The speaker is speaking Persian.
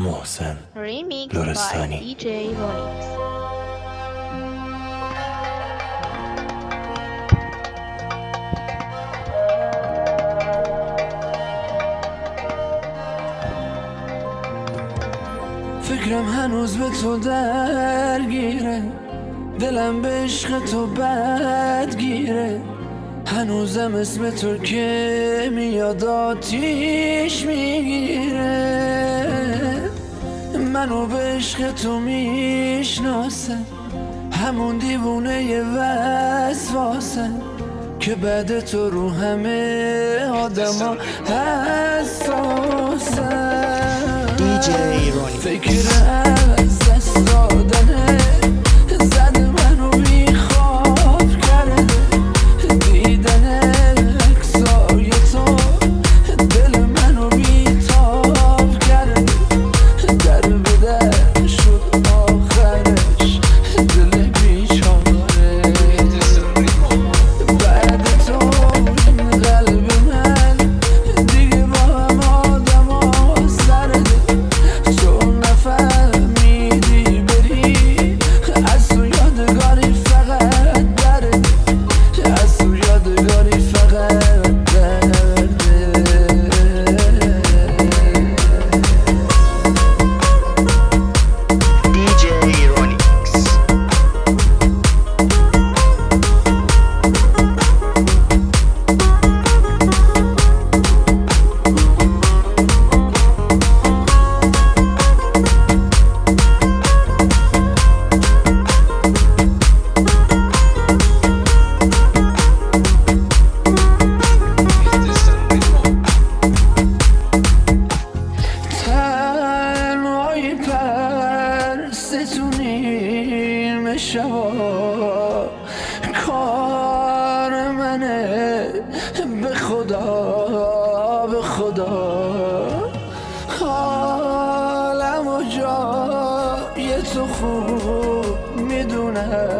محسن Remix by لرستانی. DJ Ronix. فکرم هنوز به تو درگیره، دلم به عشق تو بدگیره، هنوزم اسم تو که میاد آتیش میگیره. منو به عشق تو میشناسن، همون دیوونه وسواسن که بعد تو رو همه آدما حساسن. فکر از دست دادنه زد منو بیخواب کرده، دیدن عکسای تو دل منو بیتاب کرده، در به در شد آخرش دل بیچاره. بعد تو این قلب من دیگه با هم آدم ها سرده، تو نفهمیدی بری از تو یادگاری فقط درده، از تو یادگاری فقط درده. DJ Ronix. تنهایی پرستونیم شبا، کار منه به خدا به خدا، حالم و جای تو خوب میدونم،